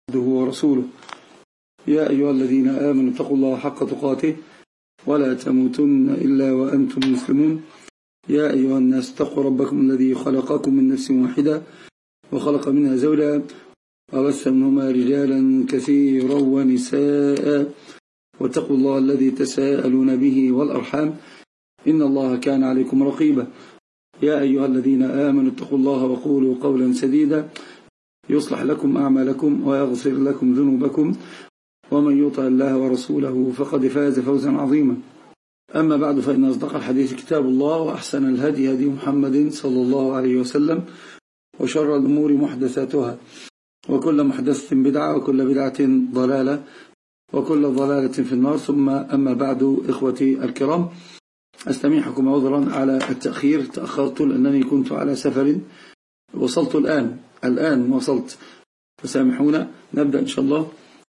عبده ورسوله. يا أيها الذين آمنوا اتقوا الله حق تقاته ولا تموتن إلا وأنتم مسلمون. يا أيها الناس اتقوا ربكم الذي خلقكم من نفس واحدة وخلق منها زوجها وبث منهما رجالا كثيرا ونساء واتقوا الله الذي تساءلون به والأرحام إن الله كان عليكم رقيبا. يا أيها الذين آمنوا اتقوا الله وقولوا قولا سديدا يصلح لكم أعمالكم ويغفر لكم ذنوبكم ومن يطع الله ورسوله فقد فاز فوزا عظيما. أما بعد، فإن أصدق الحديث كتاب الله، وأحسن الهدي هدي محمد صلى الله عليه وسلم، وشر الأمور محدثاتها، وكل محدثة بدعة، وكل بدعة ضلالة، وكل ضلالة في النار. ثم أما بعد، إخوتي الكرام، أستميحكم عذرا على التأخير، تأخرت لأنني كنت على سفر، وصلت الآن وصلت، فسامحونا. نبدأ إن شاء الله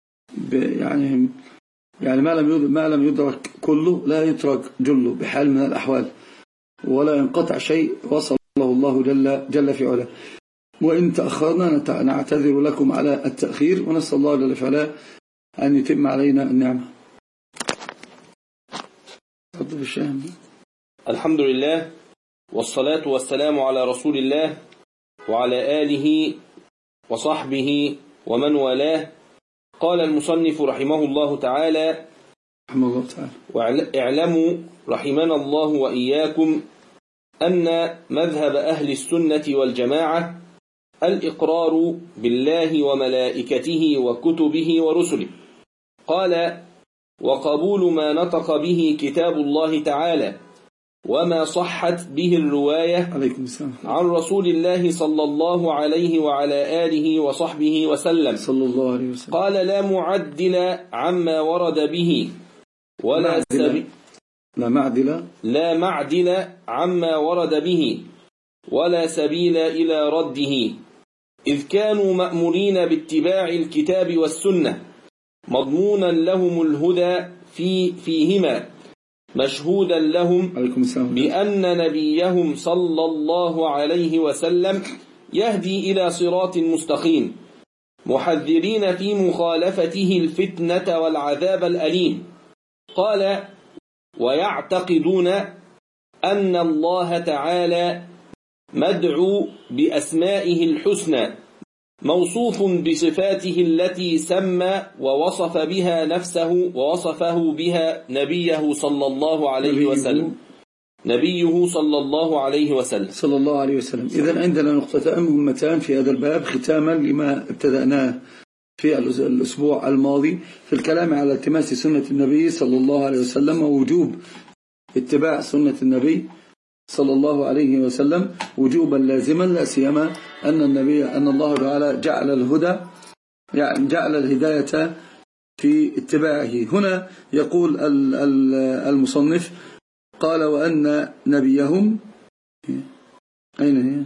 يعني ما لم يدرك كله لا يترك جله بحال من الأحوال، ولا ينقطع شيء وصله الله جل في علاه. وإن تأخرنا نعتذر لكم على التأخير، ونسأل الله جل في علاه أن يتم علينا النعمة. الحمد لله، والصلاة والسلام على رسول الله وعلى آله وصحبه ومن والاه. قال المصنف رحمه الله تعالى: واعلموا رحمنا الله وإياكم أن مذهب أهل السنة والجماعة الإقرار بالله وملائكته وكتبه ورسله. قال: وقبول ما نطق به كتاب الله تعالى وما صحت به الرواية عن رسول الله صلى الله عليه وعلى آله وصحبه وسلم. قال: لا معدل عما ورد به ولا لا معدل عما ورد به ولا سبيل إلى رده، إذ كانوا مأمورين باتباع الكتاب والسنة، مضمونا لهم الهدى فيهما، مشهودا لهم بأن نبيهم صلى الله عليه وسلم يهدي إلى صراط مستقيم، محذرين في مخالفته الفتنة والعذاب الأليم. قال: ويعتقدون أن الله تعالى مدعو بأسمائه الحسنى، موصوف بصفاته التي سمى ووصف بها نفسه ووصفه بها نبيه صلى الله عليه وسلم. صلى الله عليه وسلم. إذن عندنا نقطتان مهمتان في هذا الباب، ختاما لما ابتدأناه في الأسبوع الماضي في الكلام على التماس سنة النبي صلى الله عليه وسلم، ووجوب اتباع سنة النبي صلى الله عليه وسلم وجوبا لازما، لا سيما أن الله تعالى جعل الهدى، يعني جعل الهداية في اتباعه. هنا يقول المصنف: قال: وأن نبيهم، أين هي؟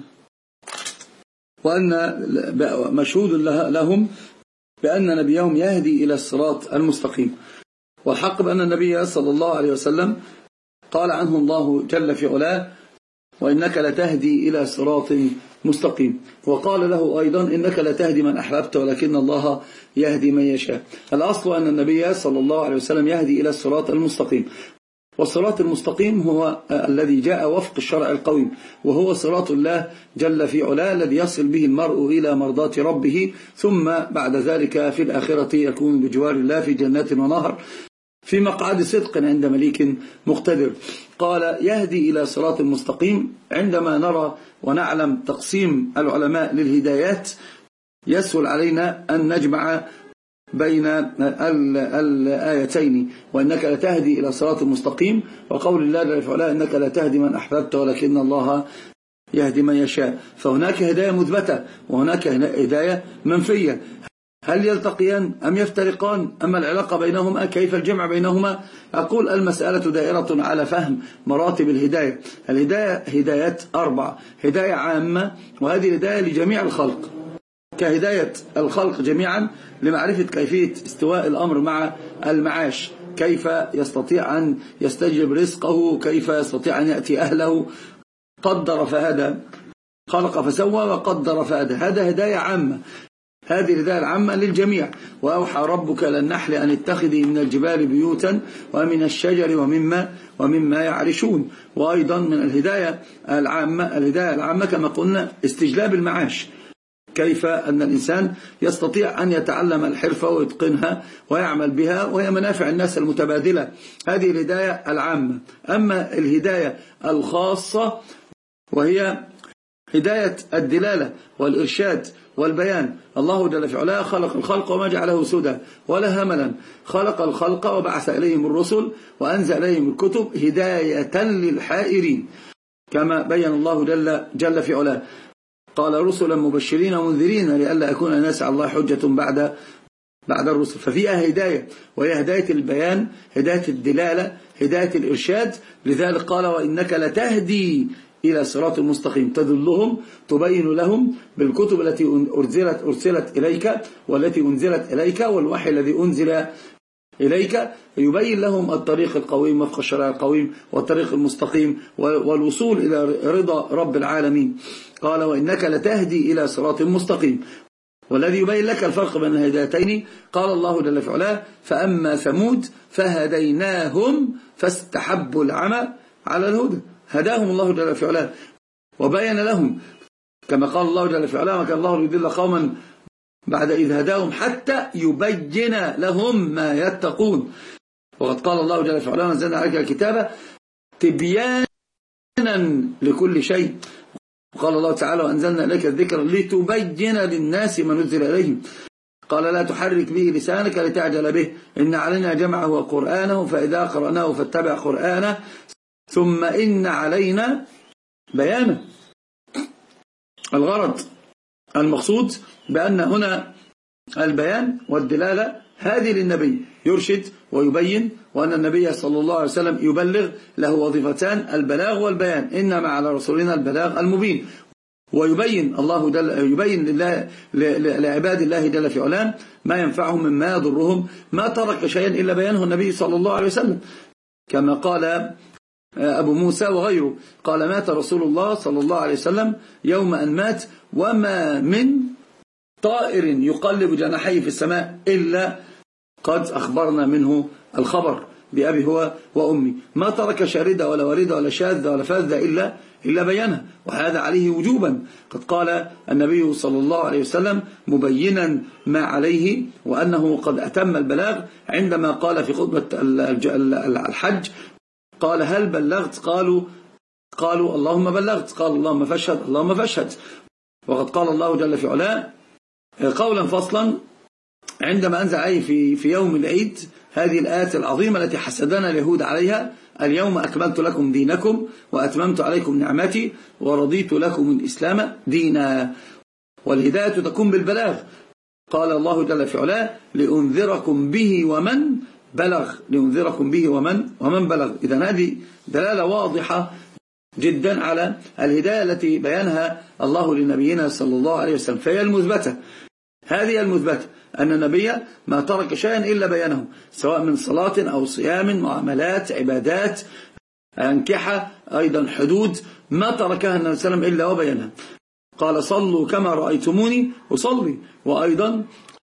وأن مشهود لهم بأن نبيهم يهدي إلى الصراط المستقيم. والحق بأن النبي صلى الله عليه وسلم قال عنه الله جل في علاه: وإنك لتهدي إلى صراط مستقيم. وقال له أيضا: إنك لتهدي من أحببت ولكن الله يهدي من يشاء. الأصل أن النبي صلى الله عليه وسلم يهدي إلى الصراط المستقيم، والصراط المستقيم هو الذي جاء وفق الشرع القويم، وهو صراط الله جل في علاه الذي يصل به المرء إلى مرضات ربه، ثم بعد ذلك في الآخرة يكون بجوار الله في جنات ونهر في مقعد صدق عند مليك مقتدر. قال: يهدي إلى صراط المستقيم. عندما نرى ونعلم تقسيم العلماء للهدايات، يسهل علينا أن نجمع بين الآيتين: وإنك لتهدي إلى صراط المستقيم، وقول الله جل في علاه: إنك لتهدي من أحببت ولكن الله يهدي من يشاء. فهناك هداية مثبتة وهناك هداية منفية. هل يلتقيان أم يفترقان؟ أما العلاقة بينهما، كيف الجمع بينهما؟ أقول: المسألة دائرة على فهم مراتب الهداية. الهداية هدايات 4: هداية عامة، وهذه هداية لجميع الخلق، كهداية الخلق جميعا لمعرفة كيفية استواء الأمر مع المعاش، كيف يستطيع أن يستجلب رزقه، كيف يستطيع أن يأتي أهله. قدر فهدى، خلق فسوى وقدر فهدى. هذا هداية عامة. هذه الهداية العامة للجميع. وأوحى ربك للنحل أن اتخذي من الجبال بيوتا ومن الشجر ومما يعرشون. وأيضا من الهداية العامة كما قلنا استجلاب المعاش، كيف أن الإنسان يستطيع أن يتعلم الحرفة ويتقنها ويعمل بها، وهي منافع الناس المتبادلة. هذه الهداية العامة. أما الهداية الخاصة وهي هداية الدلالة والإرشاد والبيان. الله جل في علاه خلق الخلق وما جعله سدى ولا هملا، خلق الخلق وبعث إليهم الرسل وأنزل إليهم الكتب هداية للحائرين، كما بين الله جل في علاه. قال رسلا مبشرين ومنذرين لئلا يكون الناس على الله حجة بعد الرسل. ففيها هداية، وهي هداية البيان، هداية الدلالة، هداية الإرشاد. لذلك قال وإنك لتهدي إلى صراط مستقيم، تدلهم، تبين لهم بالكتب التي أرسلت إليك والتي أنزلت إليك والوحي الذي أنزل إليك، يبين لهم الطريق القويم وفق الشرع القويم والطريق المستقيم والوصول إلى رضا رب العالمين. قال وإنك لتهدي إلى صراط مستقيم. والذي يبين لك الفرق بين الهدايتين قال الله جل في علاه فأما ثمود فهديناهم فاستحبوا العمى على الهدى. هداهم الله جل في علاه وبين لهم، كما قال الله جل في علاه وكان الله يضل قوما بعد إذ هداهم حتى يبين لهم ما يتقون. وقد قال الله جل في علاه نزلنا عليك الكتاب تبيانا لكل شيء. وقال الله تعالى وأنزلنا إليك الذكر لتبين للناس ما نزل إليهم. قال لا تحرك به لسانك لتعجل به إن علينا جمعه وقرآنه فإذا قرأناه فاتبع قرآنه ثم إن علينا بيانه. الغرض المقصود بأن هنا البيان والدلالة هذه للنبي، يرشد ويبين، وأن النبي صلى الله عليه وسلم يبلغ، له وظيفتان البلاغ والبيان، إنما على رسولنا البلاغ المبين. ويبين الله يبين لعباد الله جل في علاه ما ينفعهم مما يضرهم، ما ترك شيئا إلا بيانه النبي صلى الله عليه وسلم، كما قال أبو موسى وغيره، قال مات رسول الله صلى الله عليه وسلم يوم أن مات وما من طائر يقلب جناحيه في السماء إلا قد أخبرنا منه الخبر بأبي هو وأمي، ما ترك شاردة ولا وردة ولا شاذة ولا فاذة إلا بيانها، وهذا عليه وجوبا. قد قال النبي صلى الله عليه وسلم مبينا ما عليه وأنه قد أتم البلاغ عندما قال في خطبة الحج قال هل بلغت؟ قالوا اللهم بلغت، قال اللهم فاشهد. وقد قال الله جل في علاه قولا فصلا عندما أنزل عليه في يوم العيد هذه الآيات العظيمة التي حسدنا اليهود عليها: اليوم أكملت لكم دينكم وأتممت عليكم نعمتي ورضيت لكم الإسلام دينا. والهداية تكون بالبلاغ. قال الله جل في علاه لأنذركم به ومن بلغ، لأنذركم به ومن بلغ. إذن هذه دلالة واضحة جدا على الهداية التي بيانها الله لنبينا صلى الله عليه وسلم، فهي المثبتة. هذه المثبتة أن النبي ما ترك شيئا إلا بيانه، سواء من صلاة أو صيام، معاملات، عبادات، أنكحة، أيضا حدود، ما تركها النبي صلى الله عليه وسلم إلا وبيانها. قال صلوا كما رأيتموني أصلي، وأيضا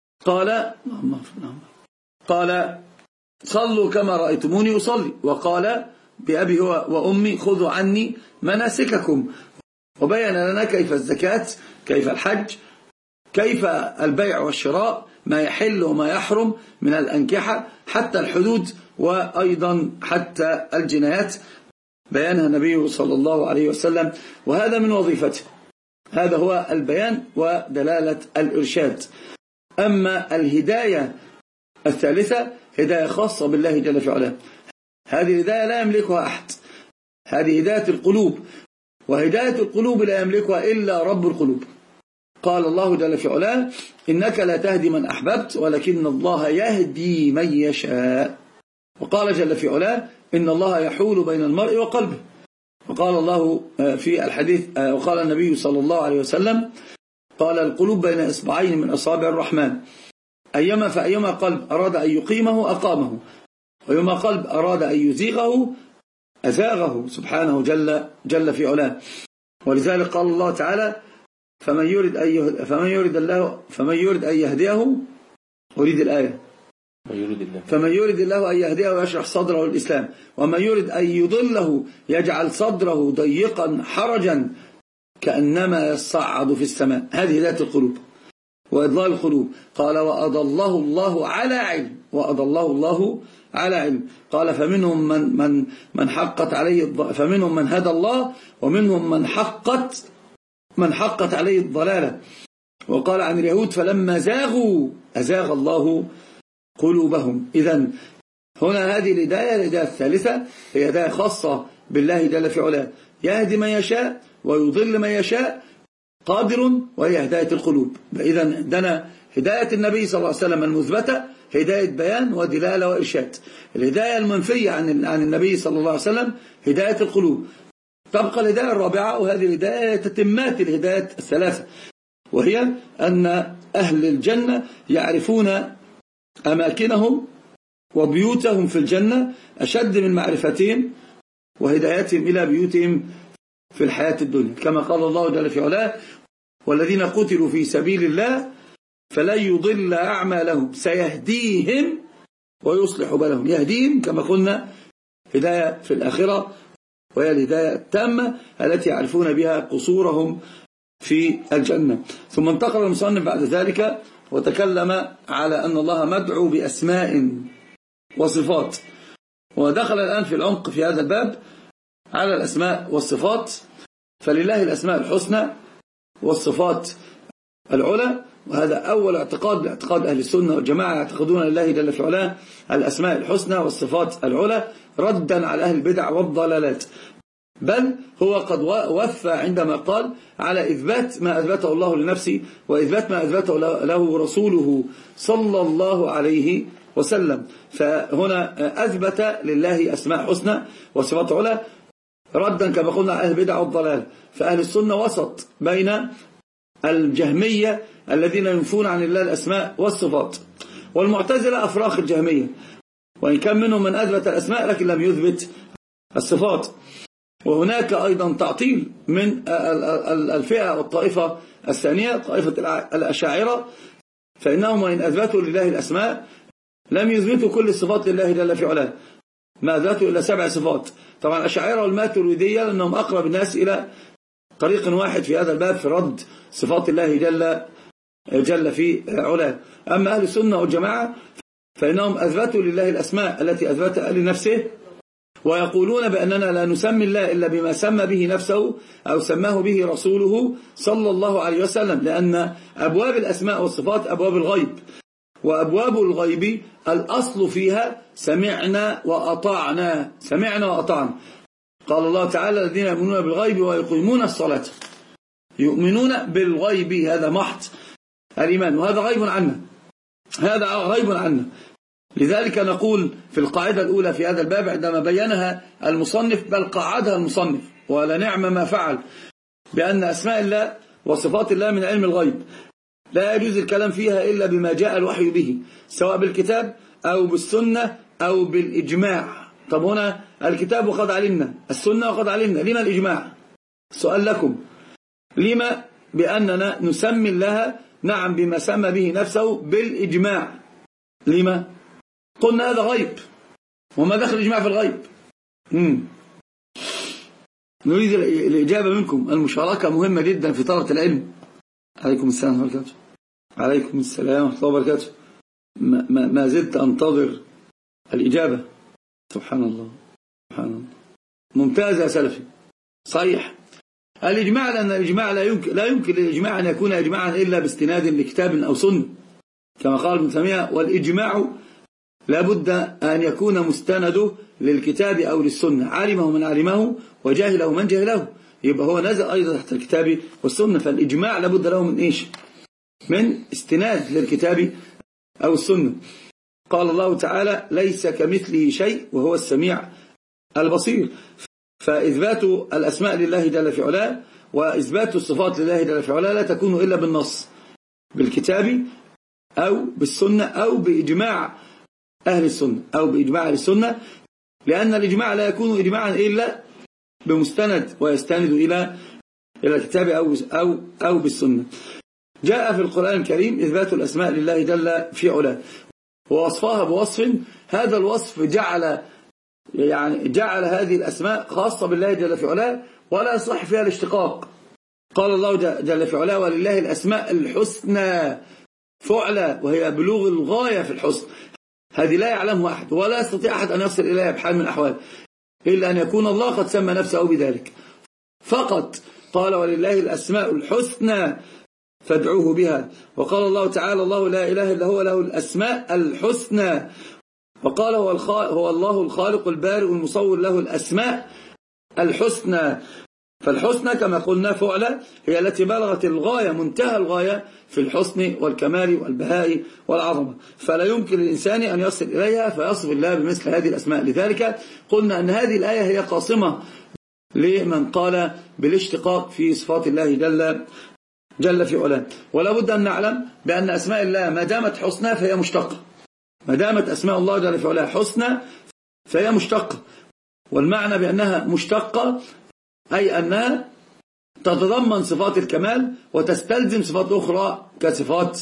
قال صلوا كما رأيتموني أصلي، وقال بأبي هو وأمي خذوا عني مناسككم، وبين لنا كيف الزكاة، كيف الحج، كيف البيع والشراء، ما يحل وما يحرم من الأنكحة حتى الحدود، وأيضا حتى الجنايات بيانها النبي صلى الله عليه وسلم، وهذا من وظيفته. هذا هو البيان ودلالة الإرشاد. أما الهداية الثالثة هداية خاصة بالله جل في علاه، هذه الهداية لا يملكها أحد، هذه هداية القلوب، وهداية القلوب لا يملكها إلا رب القلوب. قال الله جل في علاه إنك لا تهدي من أحببت ولكن الله يهدي من يشاء. وقال جل في علاه إن الله يحول بين المرء وقلبه. وقال الله في الحديث، وقال النبي صلى الله عليه وسلم قال القلوب بين إصبعين من أصابع الرحمن، فأيما قلب أراد أن يقيمه أقامه، وأيما قلب أراد أن يزيغه أزاغه، سبحانه جل في علاه. ولذلك قال الله تعالى فمن يرد أن يهديه، أريد الآية، فمن يرد الله أن يهديه يشرح صدره للإسلام، ومن يرد أن يضله يجعل صدره ضيقا حرجا كأنما يصعد في السماء. هذه هداية القلوب وإضلال القلوب. قال وأضله الله على علم، وأضله الله على علم. قال فمنهم من حقت عليه، فمنهم من هدى الله ومنهم من حقت عليه الضلالة. وقال عن اليهود فلما زاغوا أزاغ الله قلوبهم. إذن هنا هذه الهداية الثالثة هي هداية خاصة بالله جل في علاه، يهدي من يشاء ويضل من يشاء، قادر، وهي هداية القلوب. إذن عندنا هداية النبي صلى الله عليه وسلم المثبتة هداية بيان ودلالة وإرشاد. الهداية المنفية عن النبي صلى الله عليه وسلم هداية القلوب. تبقى الهداية الرابعة، وهذه الهداية تتمات الهداية الثلاثة، وهي أن أهل الجنة يعرفون أماكنهم وبيوتهم في الجنة أشد من معرفتهم وهدايتهم إلى بيوتهم في الحياة الدنيا، كما قال الله جل في علاه والذين قتلوا في سبيل الله فلن يضل أعمالهم سيهديهم ويصلح بالهم. يهديهم كما قلنا هداية في الآخرة، وهي الهداية التامة التي يعرفون بها قصورهم في الجنة. ثم انتقل المصنف بعد ذلك وتكلم على أن الله مدعو بأسماء وصفات، ودخل الآن في العمق في هذا الباب على الأسماء والصفات. فلله الأسماء الحسنى والصفات العلى، وهذا أول اعتقاد باعتقاد أهل السنة والجماعة، يعتقدون لله جل في علاه الأسماء الحسنى والصفات العلى ردا على أهل البدع والضلالات. بل هو قد وفى عندما قال على إثبات ما أثبته الله لنفسه وإثبات ما أثبته له رسوله صلى الله عليه وسلم. فهنا أثبت لله أسماء حسنى وصفات علا ردا كما قلنا على أهل البدع والضلال. فأهل السنة وسط بين الجهمية الذين ينفون عن الله الأسماء والصفات، والمعتزلة أفراخ الجهمية، وإن كان منهم من أثبت الأسماء لكن لم يثبت الصفات. وهناك أيضا تعطيل من الفئة والطائفة الثانية، طائفة الأشاعرة، فإنهم وإن أثبتوا لله الأسماء لم يثبتوا كل الصفات لله جل في علاه، ما أثبتوا إلا 7 صفات. طبعا الأشاعرة والماتريدية لأنهم أقرب الناس إلى طريق واحد في هذا الباب في رد صفات الله جل في علاه. أما أهل السنة والجماعة فإنهم أثبتوا لله الأسماء التي أثبتها لنفسه، ويقولون بأننا لا نسمي الله إلا بما سمى به نفسه أو سماه به رسوله صلى الله عليه وسلم، لأن أبواب الأسماء والصفات أبواب الغيب، وأبواب الغيب الأصل فيها سمعنا وأطعنا. سمعنا وأطعنا. قال الله تعالى الذين يؤمنون بالغيب ويقيمون الصلاة. يؤمنون بالغيب هذا محض الإيمان، وهذا غيب عنا، هذا غيب عنا. لذلك نقول في القاعدة الأولى في هذا الباب عندما بينها المصنف، بل قعدها المصنف ولا نعم ما فعل، بأن أسماء الله وصفات الله من علم الغيب لا يجوز الكلام فيها إلا بما جاء الوحي به، سواء بالكتاب أو بالسنة أو بالإجماع. طب هنا الكتاب وقد علمنا، السنة وقد علمنا، لما الإجماع؟ سؤال لكم، لما بأننا نسمي الله نعم بما سمى به نفسه بالإجماع؟ لما؟ قلنا هذا غيب، وما دخل الإجماع في الغيب. نريد الإجابة منكم، المشاركة مهمة جدا في طلبة العلم. عليكم السلام ورحمة الله وبركاته. عليكم السلام ورحمة الله وبركاته. ما زلت أنتظر الإجابة. سبحان الله سبحان الله. ممتاز يا سلفي، صحيح. الإجماع، لأن الإجماع لا يمكن للإجماع أن يكون إجماعا إلا باستناد لكتاب أو سنة، كما قال ابن تيمية والإجماع لابد أن يكون مستنده للكتاب أو للسنة، علمه من علمه وجاهله من جهله، يبقى هو نزل أيضا تحت الكتاب والسنة. فالإجماع لابد له من إيش؟ من استناد للكتاب أو السنة. قال الله تعالى ليس كمثله شيء وهو السميع البصير. فإثبات الأسماء لله جل في علاه وإثبات الصفات لله جل في علاه لا تكون إلا بالنص، بالكتاب أو بالسنة أو بإجماع أهل السنة أو بإجماع أهل السنة، لأن الإجماع لا يكون إجماعا إلا بمستند ويستند إلى إلى الكتاب أو بالسنة. جاء في القرآن الكريم إثبات الأسماء لله جل في علاه ووصفها بوصف، هذا الوصف جعل هذه الأسماء خاصة بالله جل في علاه ولا يصح فيها الاشتقاق. قال الله جل في علاه ولله الأسماء الحسنى فعلى، وهي بلوغ الغاية في الحسن، هذه لا يعلمها أحد ولا يستطيع أحد أن يصل إليها بحال من الأحوال إلا أن يكون الله قد سمى نفسه بذلك فقط. قال ولله الأسماء الحسنى فادعوه بها. وقال الله تعالى الله لا إله إلا هو له الأسماء الحسنى. وقال هو الله الخالق البارئ المصور له الأسماء الحسنى. فالحسنى كما قلنا فعلى هي التي بلغت الغاية منتهى الغاية في الحسن والكمال والبهاء والعظمة، فلا يمكن للإنسان أن يصل إليها فيصف الله بمثل هذه الأسماء. لذلك قلنا أن هذه الآية هي قاصمة لمن قال بالاشتقاق في صفات الله جل في علاه. ولا بد أن نعلم بأن أسماء الله ما دامت حسنى فهي مشتقة، ما دامت أسماء الله جل في علاه حسنى فهي مشتقة. والمعنى بأنها مشتقة أي أنها تتضمن صفات الكمال وتستلزم صفات أخرى كصفات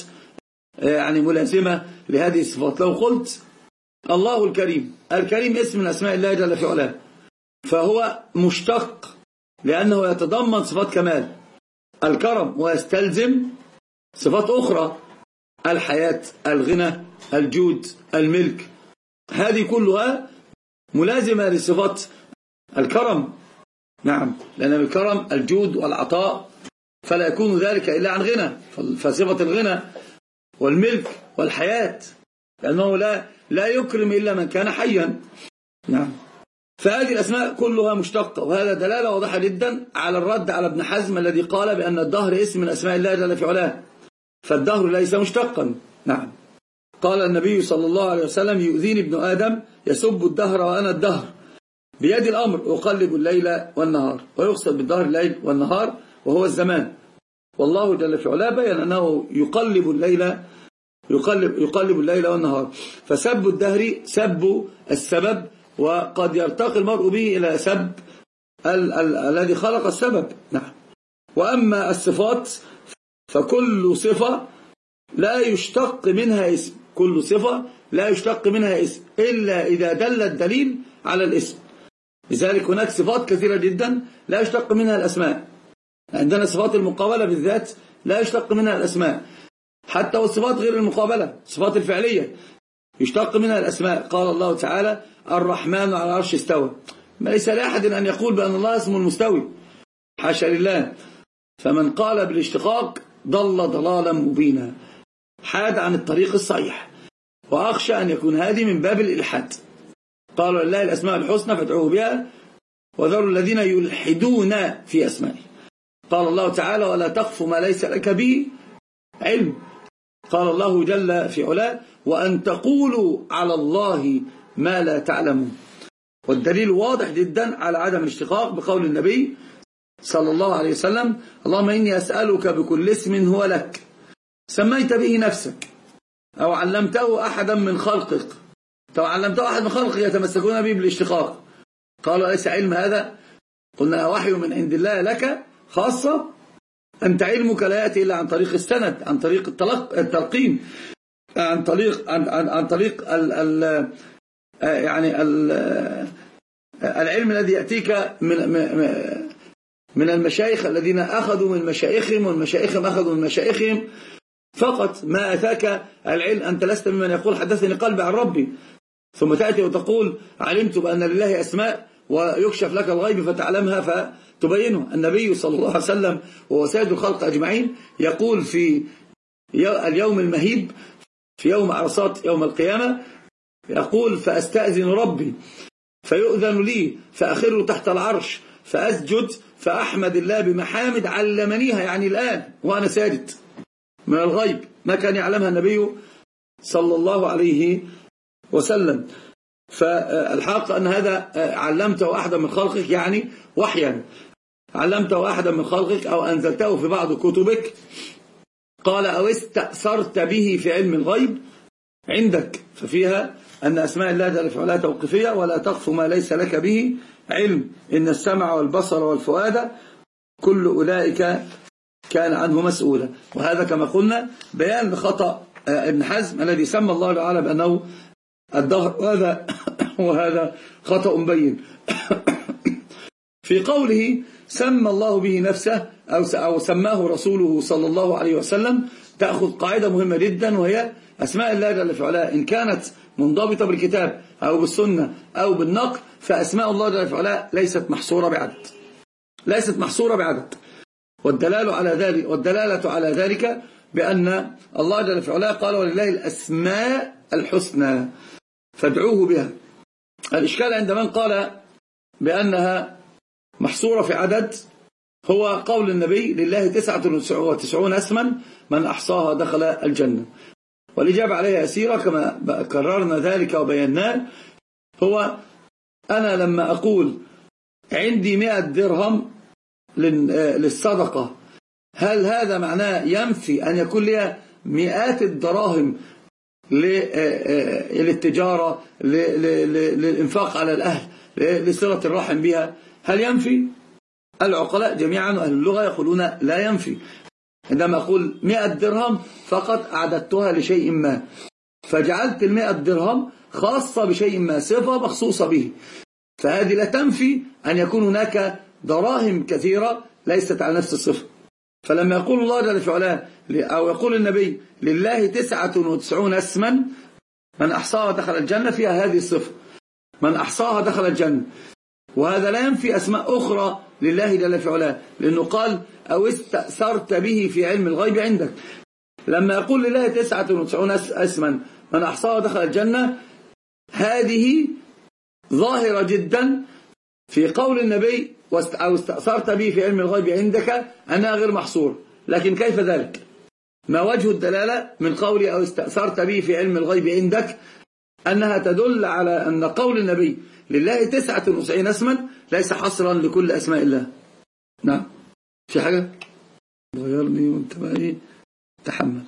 ملازمة لهذه الصفات. لو قلت الله الكريم، الكريم اسم من أسماء الله جل في علاه فهو مشتق لأنه يتضمن صفات كمال الكرم ويستلزم صفات أخرى الحياة، الغنى، الجود، الملك، هذه كلها ملازمة لصفات الكرم. نعم، لأن الكرم الجود والعطاء، فلا يكون ذلك إلا عن غنى، فصفة الغنى والملك والحياة لأنه لا يكرم إلا من كان حيا. نعم، فهذه الأسماء كلها مشتقة، وهذا دلالة واضحة جدا على الرد على ابن حزم الذي قال بأن الدهر اسم من أسماء الله جل في علاه، فالدهر ليس مشتقا. نعم، قال النبي صلى الله عليه وسلم يؤذيني ابن آدم يسب الدهر وأنا الدهر بيد الأمر أقلب الليل والنهار، ويقصد بالدهر الليل والنهار وهو الزمان. والله جل في علاه بيّن أنه يقلب الليل والنهار، فسب الدهر سب السبب، وقد يرتقي المرء به إلى سب الذي خلق السبب. نعم، وأما الصفات فكل صفة لا يشتق منها اسم، كل صفة لا يشتق منها اسم إلا إذا دل الدليل على الاسم. لذلك هناك صفات كثيرة جدا لا يشتق منها الأسماء، عندنا صفات المقابلة بالذات لا يشتق منها الأسماء، حتى والصفات غير المقابلة صفات الفعلية يشتق منها الأسماء. قال الله تعالى الرحمن على العرش استوى، ما ليس لأحد أن يقول بأن الله اسمه المستوي، حاشا لله. فمن قال بالاشتقاق ضل ضلالا مبينا، حاد عن الطريق الصحيح، وأخشى أن يكون هذه من باب الإلحاد. قالوا لله الأسماء الحسنى فادعوه بها وذروا الذين يلحدون في أسمائه. قال الله تعالى ولا تقف ما ليس لك به علم. قال الله جل في علاه وأن تقولوا على الله ما لا تعلمون. والدليل واضح جدا على عدم الاشتقاق بقول النبي صلى الله عليه وسلم اللهم إني أسألك بكل اسم هو لك سميت به نفسك أو علمته أحدا من خلقك، علمته أحد من خلقك يتمسكون به بالاشتقاق. قال ليس علم هذا؟ قلنا وحي من عند الله لك خاصة، أنت علمك لا يأتي إلا عن طريق السند، عن طريق التلقين، عن طريق العلم الذي يأتيك من المشايخ الذين أخذوا من مشايخهم والمشايخهم أخذوا من مشايخهم فقط. ما أتاك العلم أنت لست ممن يقول حدثني قلبي عن ربي ثم تأتي وتقول علمت بأن لله أسماء ويكشف لك الغيب فتعلمها فتبينه. النبي صلى الله عليه وسلم وهو سيد الخلق أجمعين يقول في اليوم المهيب في يوم عرصات يوم القيامة يقول فأستأذن ربي فيؤذن لي فأخر تحت العرش فأسجد فأحمد الله بمحامد علمنيها، يعني الآن وأنا ساجد، من الغيب ما كان يعلمها النبي صلى الله عليه وسلم. فالحق أن هذا علمته أحدا من خلقك يعني وحيا، علمته أحدا من خلقك أو أنزلته في بعض كتبك. قال أو استأثرت به في علم الغيب عندك، ففيها أن أسماء الله جل في علاه توقيفية ولا تقف ما ليس لك به علم إن السمع والبصر والفؤاد كل أولئك كان عنه مسؤولا. وهذا كما قلنا بيان لخطأ ابن حزم الذي سمى الله تعالى بأنه الدهر، وهذا خطأ بين. في قوله سمى الله به نفسه أو سماه رسوله صلى الله عليه وسلم، تأخذ قاعدة مهمة جدا، وهي أسماء الله جل في علاه إن كانت منضبطة بالكتاب أو بالسنة أو بالنقل، فأسماء الله جل في علاه ليست محصورة بعدد. والدلالة على ذلك بأن الله جل في علاه قال ولله الأسماء الحسنى فادعوه بها. الإشكال عند من قال بأنها محصورة في عدد هو قول النبي لله 99 اسما من أحصاها دخل الجنة. والإجابة عليها يسيرة كما كررنا ذلك وبيناه. هو أنا لما أقول عندي 100 درهم للصدقة، هل هذا معناه ينفي أن يكون لي مئات الدراهم للتجارة، للإنفاق على الأهل، لصلة الرحم بها؟ هل ينفي؟ العقلاء جميعا وأهل اللغة يقولون لا ينفي. عندما أقول 100 درهم فقط أعددتها لشيء ما، فجعلت 100 درهم خاصة بشيء ما، صفة مخصوصة به، فهذه لا تنفي أن يكون هناك دراهم كثيرة ليست على نفس الصفة. فلما يقول الله جل في علاه أو يقول النبي لله 99 اسما من أحصاها دخل الجنة، فيها هذه الصفة من أحصاها دخل الجنة، وهذا لا ينفي أسماء أخرى لله جل في علاه، لأنه قال أو استأثرت به في علم الغيب عندك. لما يقول لله 99 اسما من أحصاها دخل الجنة، هذه ظاهرة جدا في قول النبي أو استأثرت به في علم الغيب عندك أنها غير محصور. لكن كيف ذلك؟ ما وجه الدلالة من قولي أو استأثرت به في علم الغيب عندك؟ أنها تدل على أن قول النبي لله 99 اسما ليس حصرا لكل أسماء الله. نعم. في حاجة غيرني وانت بقى تحمل.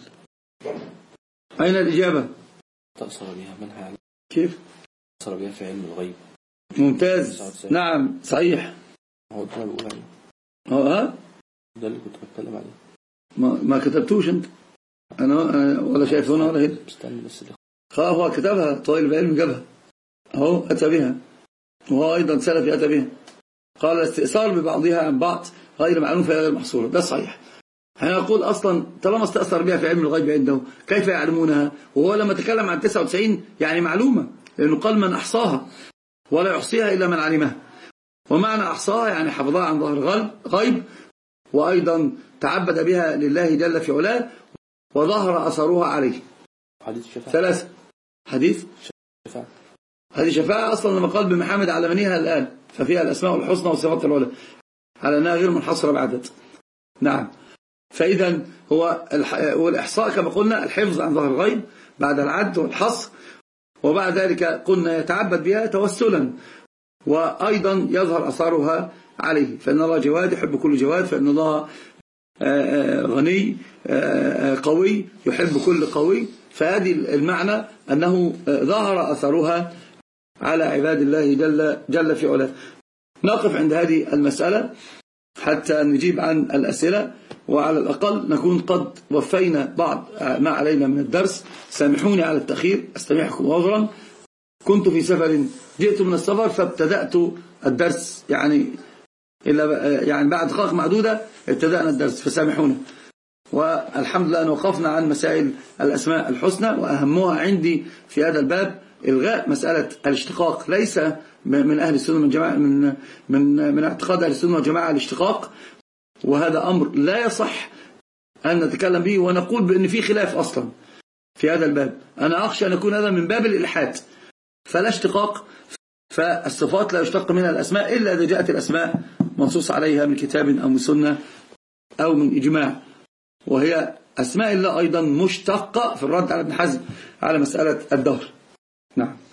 أين الإجابة؟ تأثر بها منها على كيف؟ تأثر بها في علم الغيب. ممتاز. نعم صحيح. هو ده اللي بقول عليه. ها؟ ده اللي كنت بتكلم عليه. ما كتبتوش انت؟ أنا ولا شايف هنا ولا هنا. استنى بس اللي هو كتبها طويل العلم جابها اهو أتى بها، وهو أيضا سلفي أتى بها. قال الاستئثار ببعضها عن بعض غير معلوم فهي غير محصورة. ده صحيح. هنقول أصلا طالما استأثر بها في علم الغيب عنده كيف يعلمونها؟ وهو لما تكلم عن 99 يعني معلومة، لأنه قال من أحصاها ولا يحصيها إلا من علمها. ومعنى أحصاها يعني حفظها عن ظهر غيب، وأيضا تعبد بها لله جل في علاه، وظهر أثرها عليه. حديث الشفاعة. 3 حديث الشفاعة. هذه شفاعة أصلا لما قال بمحمد علمنيها الآن، ففيها الأسماء الحسنى والصفات العلى على أنها غير منحصرة بعدد. نعم. فإذا هو والإحصاء كما قلنا الحفظ عن ظهر الغيب بعد العد والحصر، وبعد ذلك قلنا يتعبد بها توسلا، وأيضا يظهر أثرها عليه. فإن الله جواد يحب كل جواد، فإن الله غني قوي يحب كل قوي. فهذه المعنى أنه ظهر أثرها على عباد الله جل في علاه. نقف عند هذه المسألة حتى نجيب عن الأسئلة، وعلى الأقل نكون قد وفينا بعض ما علينا من الدرس. سامحوني على التأخير، أستمعكم عذرا، كنت في سفر، جئت من السفر فابتدأت الدرس يعني بعد دقائق معدودة ابتدأنا الدرس، فسامحونا. والحمد لله أن وقفنا عن مسائل الأسماء الحسنى، وأهمها عندي في هذا الباب إلغاء مسألة الاشتقاق. ليس من أهل السنة من جماعة من اعتقاد أهل السنة والجماعة الاشتقاق، وهذا أمر لا يصح أن نتكلم به ونقول بأن في خلاف أصلا في هذا الباب. أنا أخشى أن يكون هذا من باب الإلحاد. فلا اشتقاق، فالصفات لا يشتق منها الأسماء إلا إذا جاءت الأسماء منصوص عليها من كتاب أو من سنة أو من إجماع، وهي أسماء الله أيضا مشتقة في الرد على ابن حزم على مسألة الدهر. نعم.